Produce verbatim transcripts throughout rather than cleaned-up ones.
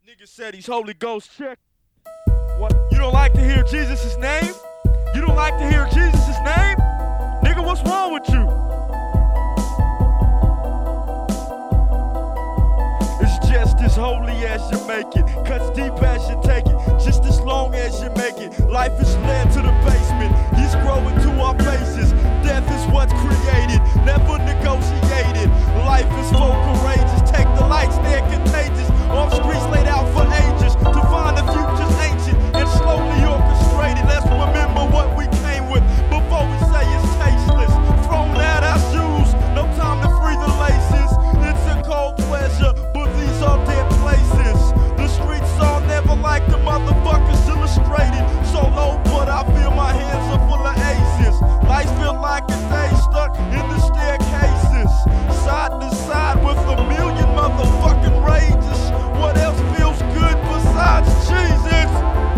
Nigga said he's Holy Ghost check. What? You don't like to hear Jesus' name? You don't like to hear Jesus' name? Nigga, what's wrong with you? It's just as holy as you make it, cuts deep as you take it, just as long as you make it. Life is led to the basement, he's growing to our faces. Death is what's created, never negotiated. Life is so courageous, take the lights, they're contagious. Off streets laid out for ages, to find the future's ancient and slowly orchestrated. Let's remember what we came with before we say it's tasteless. Thrown out our shoes, no time to free the laces. It's a cold pleasure, but these are dead places. The streets are never like the motherfuckers illustrated. So low, but I feel my hands are full of aces. Life feel like a day stuck in the staircases, side to side with a million motherfucking rages. What else feels good besides Jesus?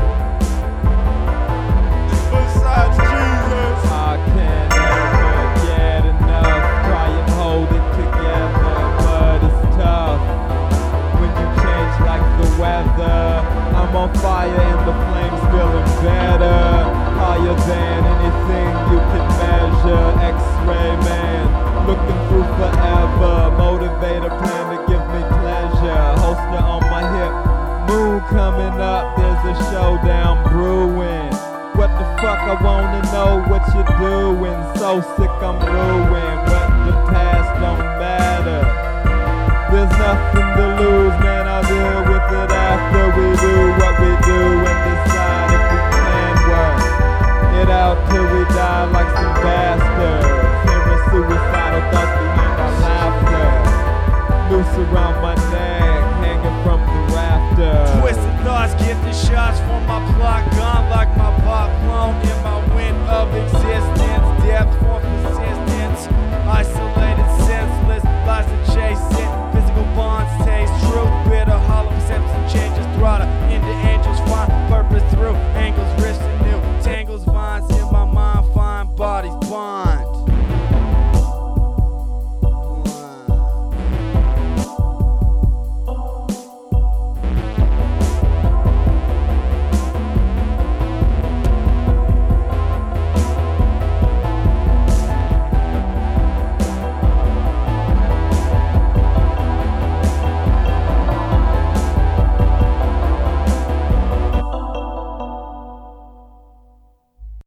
Besides Jesus. I can never get enough. Try and hold it together, but it's tough when you change like the weather. I'm on fire and the flames feeling better, higher than anything you can measure. X-ray man, looking through forever. Motivator plan to give me pleasure. Holster on my hip, moon coming up. There's a showdown brewing. What the fuck, I wanna know what you're doing. So sick I'm ruined, but the past don't matter. There's nothing to lose,